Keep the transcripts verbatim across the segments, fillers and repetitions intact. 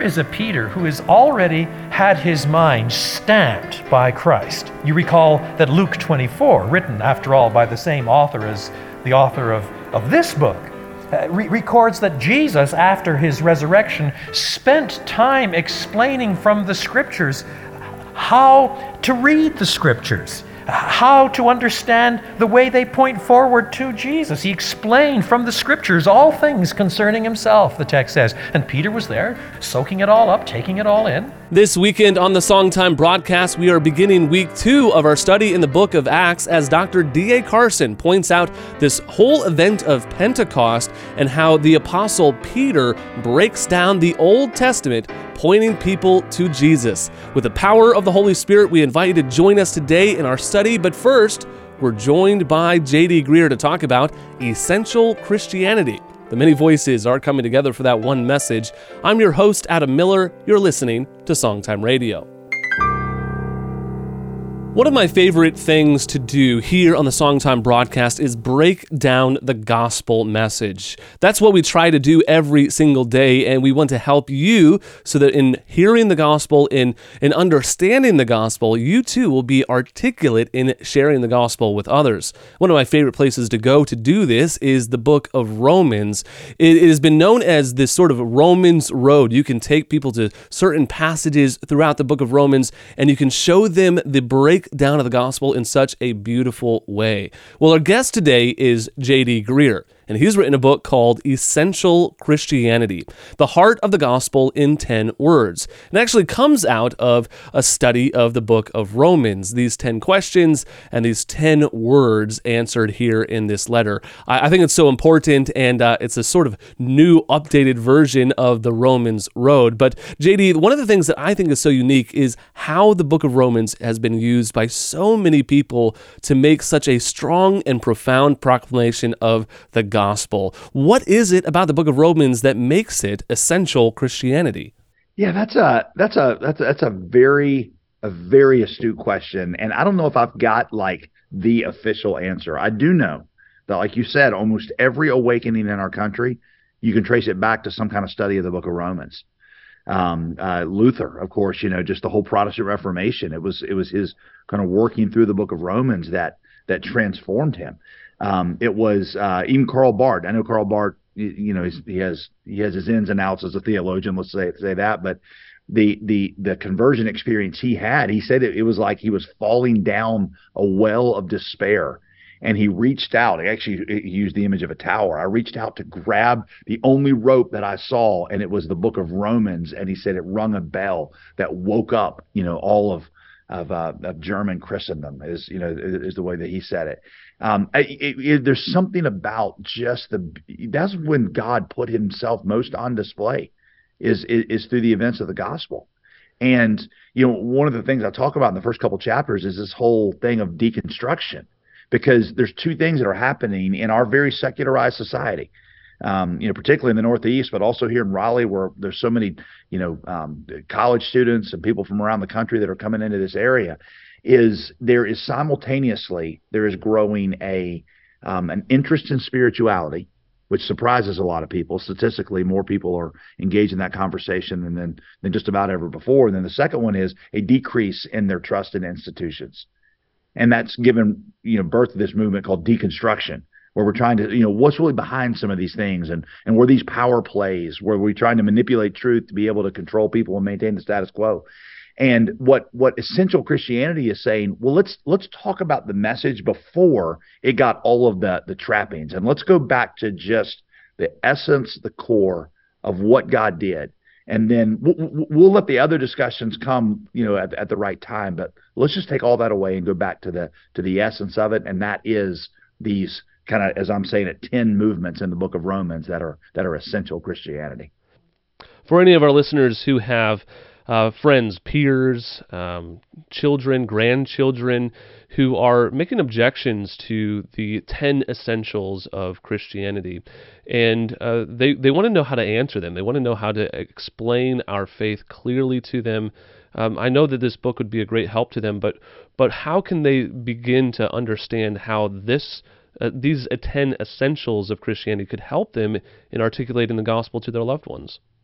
is a Peter who has already had his mind stamped by Christ. You recall that Luke twenty-four, written after all by the same author as the author of, of this book, uh, re- records that Jesus, after his resurrection, spent time explaining from the Scriptures how to read the Scriptures, how to understand the way they point forward to Jesus. He explained from the Scriptures all things concerning himself, the text says. And Peter was there, soaking it all up, taking it all in. This weekend on the Songtime broadcast, we are beginning week two of our study in the book of Acts as Doctor D A Carson points out this whole event of Pentecost and how the Apostle Peter breaks down the Old Testament, pointing people to Jesus. With the power of the Holy Spirit, we invite you to join us today in our study, but first, we're joined by J D Greear to talk about essential Christianity. The many voices are coming together for that one message. I'm your host, Adam Miller. You're listening to Songtime Radio. One of my favorite things to do here on the Songtime broadcast is break down the gospel message. That's what we try to do every single day, and we want to help you so that in hearing the gospel, in, in understanding the gospel, you too will be articulate in sharing the gospel with others. One of my favorite places to go to do this is the book of Romans. It, it has been known as this sort of Romans road. You can take people to certain passages throughout the book of Romans, and you can show them the break down of the gospel in such a beautiful way. Well, our guest today is J D Greear, and he's written a book called Essential Christianity, the heart of the gospel in ten words. It actually comes out of a study of the book of Romans, these ten questions and these ten words answered here in this letter. I, I think it's so important, and uh, it's a sort of new, updated version of the Romans road. But J D, one of the things that I think is so unique is how the book of Romans has been used by so many people to make such a strong and profound proclamation of the gospel. What is it about the book of Romans that makes it essential Christianity? Yeah, that's a that's a that's a, that's a very a very astute question, and I don't know if I've got like the official answer. I do know that, like you said, almost every awakening in our country, you can trace it back to some kind of study of the book of Romans. Um, uh, Luther, of course, you know, just the whole Protestant Reformation. It was it was his kind of working through the book of Romans that that transformed him. Um, it was uh, even Karl Barth. I know Karl Barth, you, you know, he's, he has he has his ins and outs as a theologian. Let's say say that, but the the the conversion experience he had, he said it, it was like he was falling down a well of despair. And he reached out. He actually he used the image of a tower. I reached out to grab the only rope that I saw, and it was the book of Romans. And he said it rung a bell that woke up, you know, all of of, uh, of German Christendom, is you know is the way that he said it. Um, it, it. There's something about just the. That's when God put Himself most on display, is is, is through the events of the gospel. And you know, one of the things I talk about in the first couple chapters is this whole thing of deconstruction. Because there's two things that are happening in our very secularized society, um, you know, particularly in the Northeast, but also here in Raleigh, where there's so many, you know, um, college students and people from around the country that are coming into this area. Is there is simultaneously there is growing a um, an interest in spirituality, which surprises a lot of people. Statistically, more people are engaged in that conversation than than, than just about ever before. And then the second one is a decrease in their trust in institutions. And that's given, you know, birth to this movement called deconstruction, where we're trying to, you know, what's really behind some of these things, and and where these power plays, where we're trying to manipulate truth to be able to control people and maintain the status quo. And what what essential Christianity is saying, well, let's let's talk about the message before it got all of the the trappings, and let's go back to just the essence, the core of what God did. And then we'll, we'll let the other discussions come, you know, at, at the right time. But let's just take all that away and go back to the to the essence of it, and that is these kind of, as I'm saying it, ten movements in the book of Romans that are that are essential Christianity. For any of our listeners who have uh, friends, peers, um, children, grandchildren who are making objections to the ten essentials of Christianity, and uh, they, they want to know how to answer them. They want to know how to explain our faith clearly to them. Um, I know that this book would be a great help to them, but but how can they begin to understand how this uh, these uh, ten essentials of Christianity could help them in articulating the gospel to their loved ones?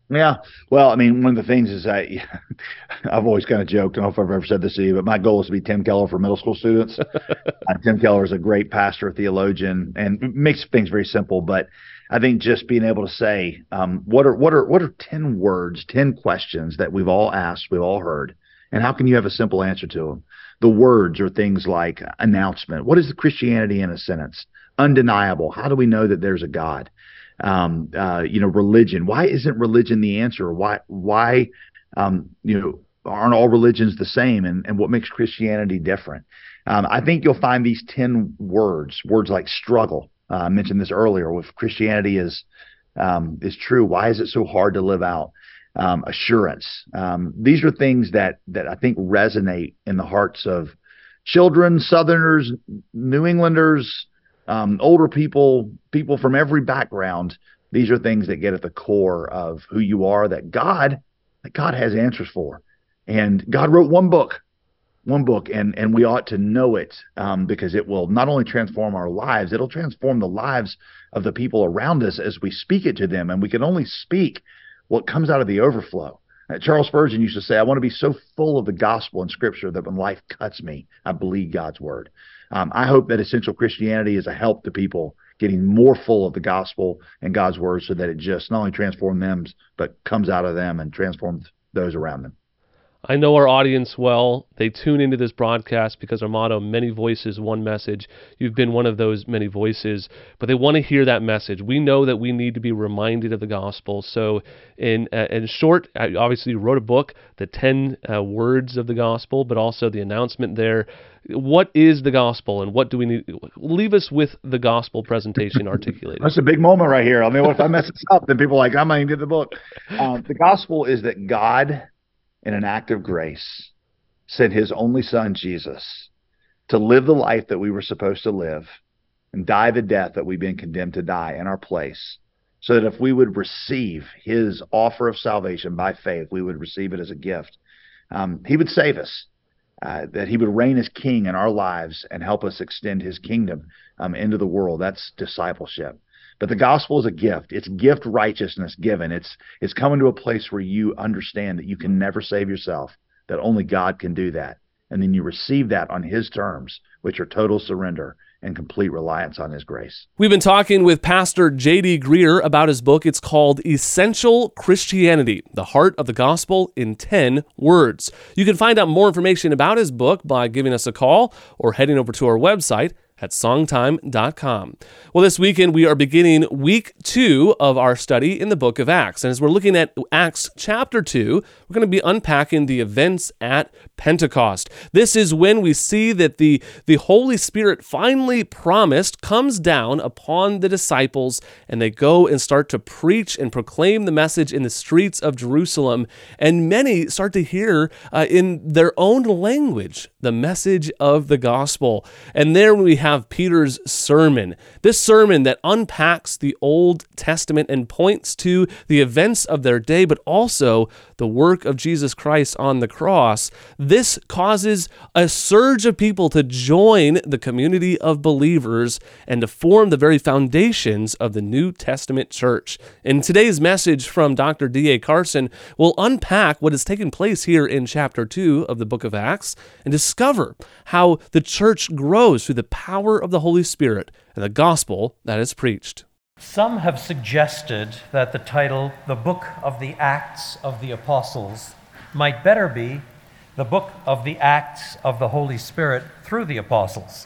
Yeah. Well, I mean, one of the things is I, I've always kind of joked, I don't know if I've ever said this to you, but my goal is to be Tim Keller for middle school students. uh, Tim Keller is a great pastor, theologian, and makes things very simple. But I think just being able to say, um, what are what are what are ten words, ten questions that we've all asked, we've all heard, and how can you have a simple answer to them? The words are things like announcement. What is the Christianity in a sentence? Undeniable. How do we know that there's a God? Um, uh, you know, religion. Why isn't religion the answer? Why, why, um, you know, aren't all religions the same? And, and what makes Christianity different? Um, I think you'll find these ten words, words like struggle. Uh, I mentioned this earlier. If Christianity is, um, is true, why is it so hard to live out? Um, assurance. Um, these are things that, that I think resonate in the hearts of children, Southerners, New Englanders, Um, older people, people from every background. These are things that get at the core of who you are, that God, that God has answers for. And God wrote one book, one book, and, and we ought to know it um, because it will not only transform our lives, it'll transform the lives of the people around us as we speak it to them. And we can only speak what comes out of the overflow. Uh, Charles Spurgeon used to say, I want to be so full of the gospel and scripture that when life cuts me, I believe God's word. Um, I hope that Essential Christianity is a help to people getting more full of the gospel and God's word so that it just not only transforms them, but comes out of them and transforms those around them. I know our audience well. They tune into this broadcast because our motto, many voices, one message. You've been one of those many voices, but they want to hear that message. We know that we need to be reminded of the gospel. So in uh, in short, I obviously wrote a book, the ten uh, words of the gospel, but also the announcement there. What is the gospel and what do we need? Leave us with the gospel presentation articulated. That's a big moment right here. I mean, what if I mess this up? Then people are like, I'm not even get the book. Um, the gospel is that God, in an act of grace, sent his only son, Jesus, to live the life that we were supposed to live and die the death that we've been condemned to die in our place, so that if we would receive his offer of salvation by faith, we would receive it as a gift. Um, he would save us, uh, that he would reign as king in our lives and help us extend his kingdom um, into the world. That's discipleship. But the gospel is a gift. It's gift righteousness given. It's it's coming to a place where you understand that you can never save yourself, that only God can do that. And then you receive that on his terms, which are total surrender and complete reliance on his grace. We've been talking with Pastor J D Greear about his book. It's called Essential Christianity, the Heart of the Gospel in ten words. You can find out more information about his book by giving us a call or heading over to our website at songtime dot com. Well, this weekend we are beginning week two of our study in the book of Acts. And as we're looking at Acts chapter two, we're going to be unpacking the events at Pentecost. This is when we see that the, the Holy Spirit finally promised comes down upon the disciples, and they go and start to preach and proclaim the message in the streets of Jerusalem. And many start to hear uh, in their own language the message of the gospel. And there we have have Peter's sermon. This sermon that unpacks the Old Testament and points to the events of their day, but also the work of Jesus Christ on the cross. This causes a surge of people to join the community of believers and to form the very foundations of the New Testament church. In today's message from Doctor D A Carson, we'll unpack what has taken place here in chapter two of the book of Acts and discover how the church grows through the power of the Holy Spirit and the gospel that is preached. Some have suggested that the title, The Book of the Acts of the Apostles, might better be The Book of the Acts of the Holy Spirit through the Apostles.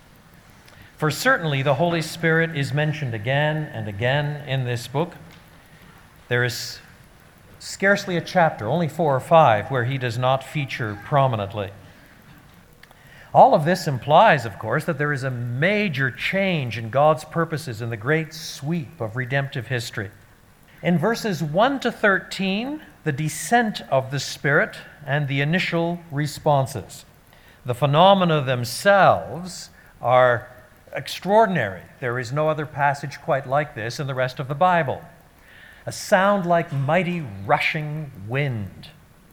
For certainly the Holy Spirit is mentioned again and again in this book. There is scarcely a chapter, only four or five, where he does not feature prominently. All of this implies, of course, that there is a major change in God's purposes in the great sweep of redemptive history. In verses one to thirteen, the descent of the Spirit and the initial responses. The phenomena themselves are extraordinary. There is no other passage quite like this in the rest of the Bible. A sound like mighty rushing wind.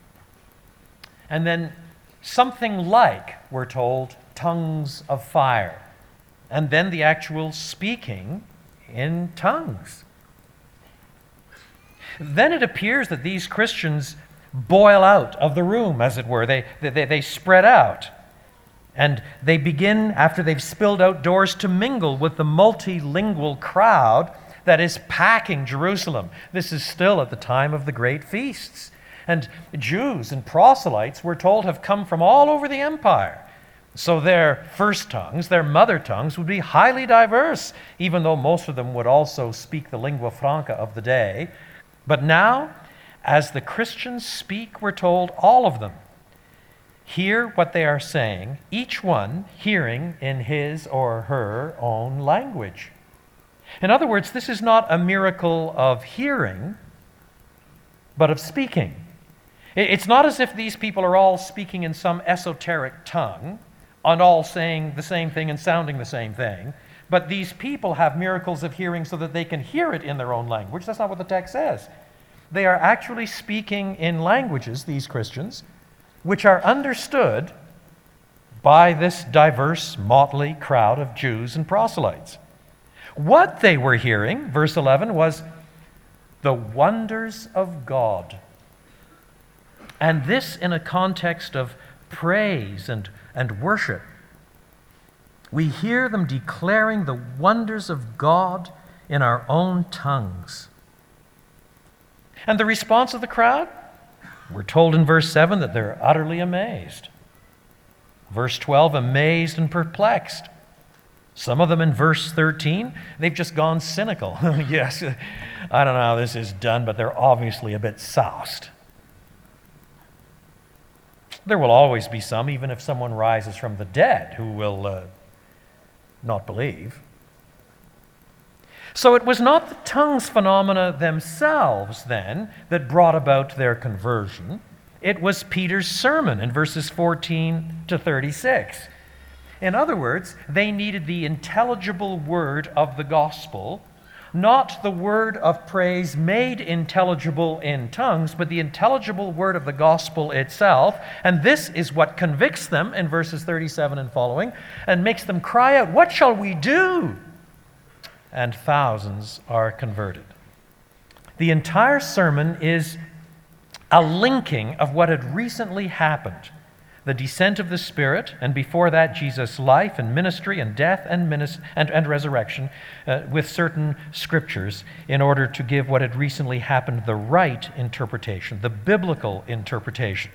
And then something like, we're told, tongues of fire. And then the actual speaking in tongues. Then it appears that these Christians boil out of the room, as it were. They, they, they spread out. And they begin, after they've spilled outdoors, to mingle with the multilingual crowd that is packing Jerusalem. This is still at the time of the great feasts. And Jews and proselytes, we're told, have come from all over the empire. So their first tongues, their mother tongues, would be highly diverse, even though most of them would also speak the lingua franca of the day. But now, as the Christians speak, we're told, all of them hear what they are saying, each one hearing in his or her own language. In other words, this is not a miracle of hearing, but of speaking. It's not as if these people are all speaking in some esoteric tongue and all saying the same thing and sounding the same thing, but these people have miracles of hearing so that they can hear it in their own language. That's not what the text says. They are actually speaking in languages, these Christians, which are understood by this diverse, motley crowd of Jews and proselytes. What they were hearing, verse eleven, was the wonders of God. And this in a context of praise and, and worship. We hear them declaring the wonders of God in our own tongues. And the response of the crowd? We're told in verse seven that they're utterly amazed. Verse twelve, amazed and perplexed. Some of them in verse thirteen, they've just gone cynical. Yes, I don't know how this is done, but they're obviously a bit soused. There will always be some, even if someone rises from the dead, who will uh, not believe. So it was not the tongues phenomena themselves, then, that brought about their conversion. It was Peter's sermon in verses fourteen to thirty-six. In other words, they needed the intelligible word of the gospel, not the word of praise made intelligible in tongues, but the intelligible word of the gospel itself. And this is what convicts them in verses thirty-seven and following, and makes them cry out, "What shall we do?" And thousands are converted. The entire sermon is a linking of what had recently happened. The descent of the Spirit, and before that, Jesus' life and ministry and death and, minis- and, and resurrection uh, with certain scriptures in order to give what had recently happened the right interpretation, the biblical interpretation.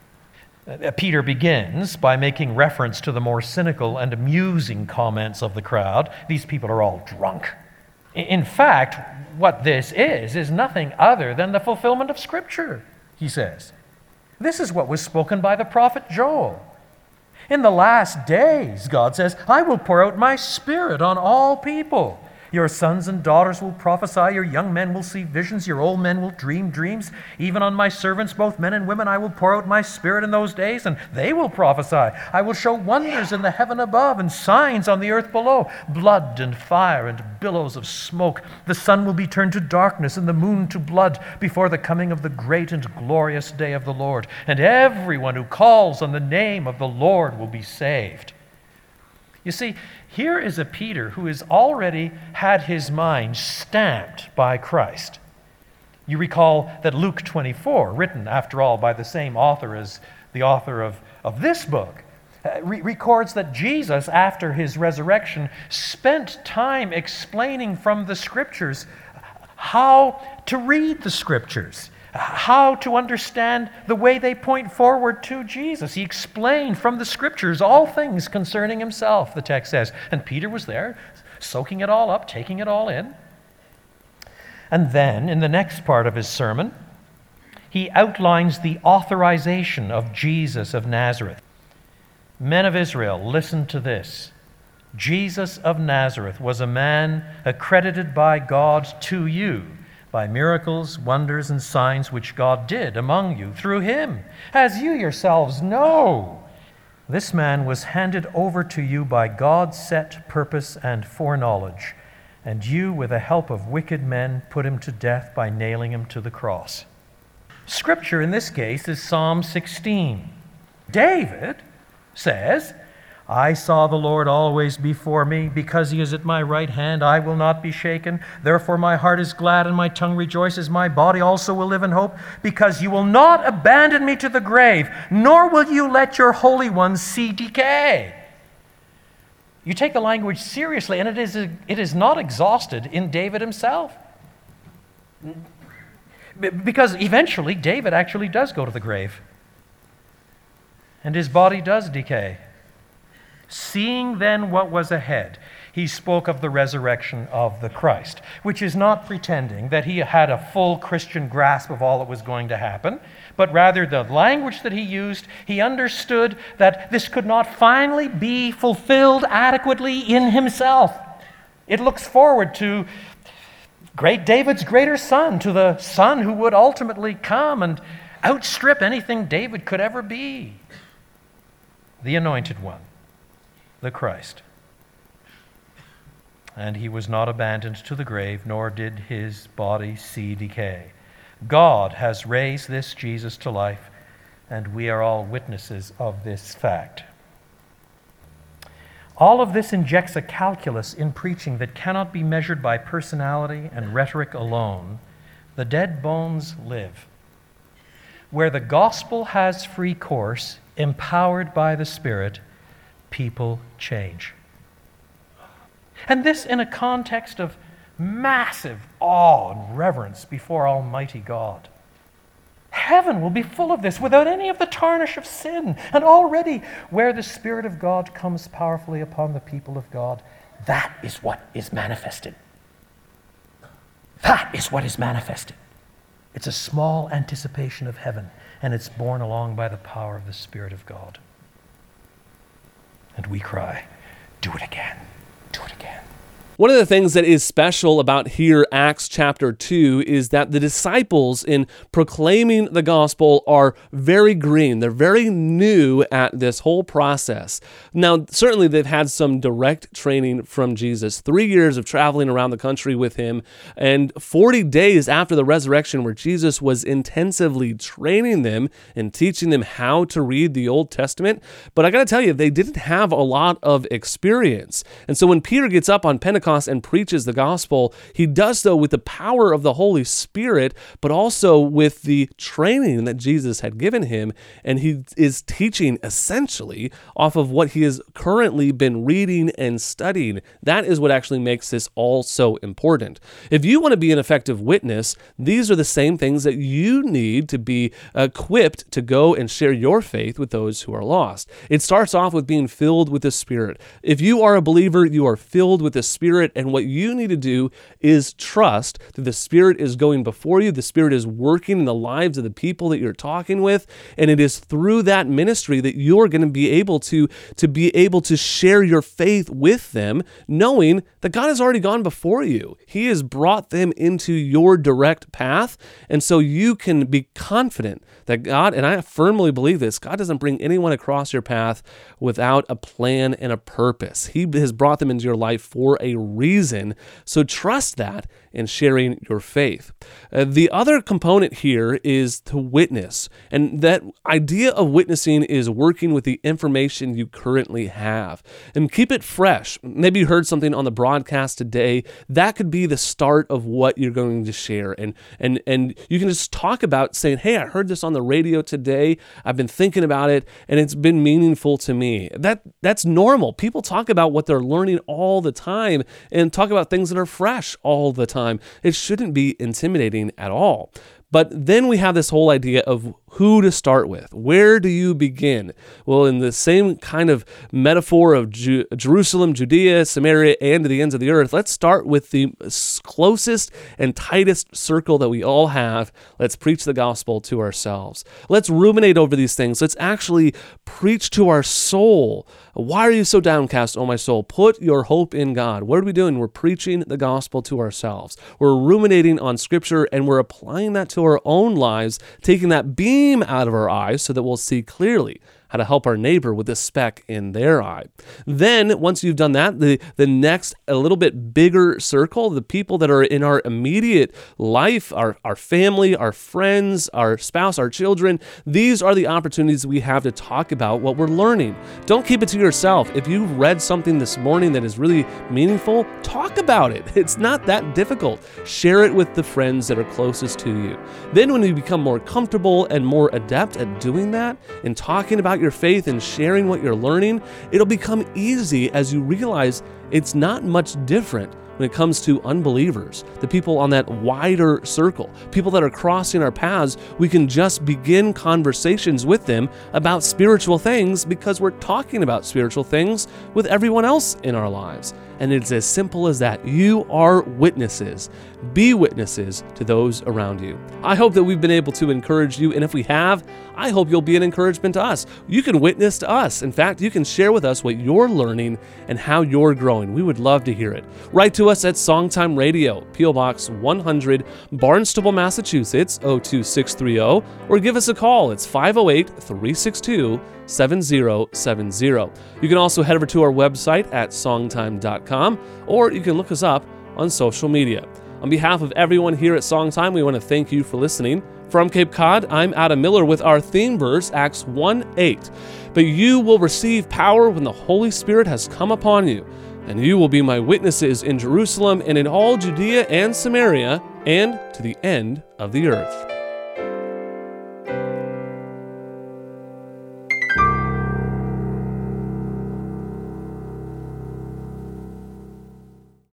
Uh, Peter begins by making reference to the more cynical and amusing comments of the crowd. These people are all drunk. In fact, what this is, is nothing other than the fulfillment of Scripture, he says. This is what was spoken by the prophet Joel. In the last days, God says, I will pour out my Spirit on all people. Your sons and daughters will prophesy, your young men will see visions, your old men will dream dreams. Even on my servants, both men and women, I will pour out my Spirit in those days, and they will prophesy. I will show wonders in the heaven above and signs on the earth below, blood and fire and billows of smoke. The sun will be turned to darkness and the moon to blood before the coming of the great and glorious day of the Lord. And everyone who calls on the name of the Lord will be saved. You see, here is a Peter who has already had his mind stamped by Christ. You recall that Luke twenty-four, written, after all, by the same author as the author of, of this book, uh, re- records that Jesus, after his resurrection, spent time explaining from the Scriptures how to read the Scriptures, how to understand the way they point forward to Jesus. He explained from the Scriptures all things concerning himself, the text says. And Peter was there, soaking it all up, taking it all in. And then, in the next part of his sermon, he outlines the authorization of Jesus of Nazareth. Men of Israel, listen to this. Jesus of Nazareth was a man accredited by God to you, by miracles, wonders, and signs which God did among you through him, as you yourselves know. This man was handed over to you by God's set purpose and foreknowledge, and you, with the help of wicked men, put him to death by nailing him to the cross. Scripture in this case is Psalm sixteen. David says, I saw the Lord always before me. Because he is at my right hand, I will not be shaken. Therefore my heart is glad and my tongue rejoices. My body also will live in hope, because you will not abandon me to the grave, nor will you let your Holy One see decay. You take the language seriously, and it is, it is not exhausted in David himself. Because eventually David actually does go to the grave, and his body does decay. Seeing then what was ahead, he spoke of the resurrection of the Christ, which is not pretending that he had a full Christian grasp of all that was going to happen, but rather the language that he used, he understood that this could not finally be fulfilled adequately in himself. It looks forward to great David's greater son, to the son who would ultimately come and outstrip anything David could ever be. The Anointed One, the Christ. And he was not abandoned to the grave, nor did his body see decay. God has raised this Jesus to life, and we are all witnesses of this fact. All of this injects a calculus in preaching that cannot be measured by personality and rhetoric alone. The dead bones live. Where the gospel has free course, empowered by the Spirit, people change. And this in a context of massive awe and reverence before Almighty God. Heaven will be full of this without any of the tarnish of sin. And already, where the Spirit of God comes powerfully upon the people of God, that is what is manifested. That is what is manifested. It's a small anticipation of heaven, and it's borne along by the power of the Spirit of God. And we cry, do it again, do it again. One of the things that is special about here, Acts chapter two, is that the disciples in proclaiming the gospel are very green. They're very new at this whole process. Now, certainly they've had some direct training from Jesus. Three years of traveling around the country with him, and forty days after the resurrection where Jesus was intensively training them and teaching them how to read the Old Testament. But I got to tell you, they didn't have a lot of experience. And so when Peter gets up on Pentecost and preaches the gospel, he does so with the power of the Holy Spirit, but also with the training that Jesus had given him. And he is teaching essentially off of what he has currently been reading and studying. That is what actually makes this all so important. If you want to be an effective witness, these are the same things that you need to be equipped to go and share your faith with those who are lost. It starts off with being filled with the Spirit. If you are a believer, you are filled with the Spirit. And what you need to do is trust that the Spirit is going before you. The Spirit is working in the lives of the people that you're talking with. And it is through that ministry that you're going to be able to, to be able to share your faith with them, knowing that God has already gone before you. He has brought them into your direct path. And so you can be confident that God, and I firmly believe this, God doesn't bring anyone across your path without a plan and a purpose. He has brought them into your life for a reason. So trust that in sharing your faith. Uh, the other component here is to witness. And that idea of witnessing is working with the information you currently have. And keep it fresh. Maybe you heard something on the broadcast today. That could be the start of what you're going to share. And, and, and you can just talk about saying, hey, I heard this on the radio today. I've been thinking about it, and it's been meaningful to me. That That's normal. People talk about what they're learning all the time and talk about things that are fresh all the time. It shouldn't be intimidating at all. But then we have this whole idea of who to start with. Where do you begin? Well, in the same kind of metaphor of Ju- Jerusalem, Judea, Samaria, and to the ends of the earth, let's start with the closest and tightest circle that we all have. Let's preach the gospel to ourselves. Let's ruminate over these things. Let's actually preach to our soul. Why are you so downcast, O my soul? Put your hope in God. What are we doing? We're preaching the gospel to ourselves. We're ruminating on Scripture, and we're applying that to our own lives, taking that beam out of our eyes so that we'll see clearly. how to help our neighbor with the speck in their eye. Then, once you've done that, the, the next, a little bit bigger circle, the people that are in our immediate life, our, our family, our friends, our spouse, our children, these are the opportunities we have to talk about what we're learning. Don't keep it to yourself. If you've read something this morning that is really meaningful, talk about it. It's not that difficult. Share it with the friends that are closest to you. Then when you become more comfortable and more adept at doing that and talking about your faith and sharing what you're learning, it'll become easy as you realize it's not much different when it comes to unbelievers, the people on that wider circle, people that are crossing our paths. We can just begin conversations with them about spiritual things because we're talking about spiritual things with everyone else in our lives. And it's as simple as that. You are witnesses. Be witnesses to those around you. I hope that we've been able to encourage you, and if we have, I hope you'll be an encouragement to us. You can witness to us. In fact, you can share with us what you're learning and how you're growing. We would love to hear it. Write to us at Songtime Radio, P O Box one hundred, Barnstable, Massachusetts, oh two six three oh, or give us a call. It's five oh eight, three six two, seven oh seven oh. You can also head over to our website at songtime dot com, or you can look us up on social media. On behalf of everyone here at Songtime, we want to thank you for listening. From Cape Cod, I'm Adam Miller with our theme verse, Acts one eight. But you will receive power when the Holy Spirit has come upon you, and you will be my witnesses in Jerusalem and in all Judea and Samaria and to the end of the earth.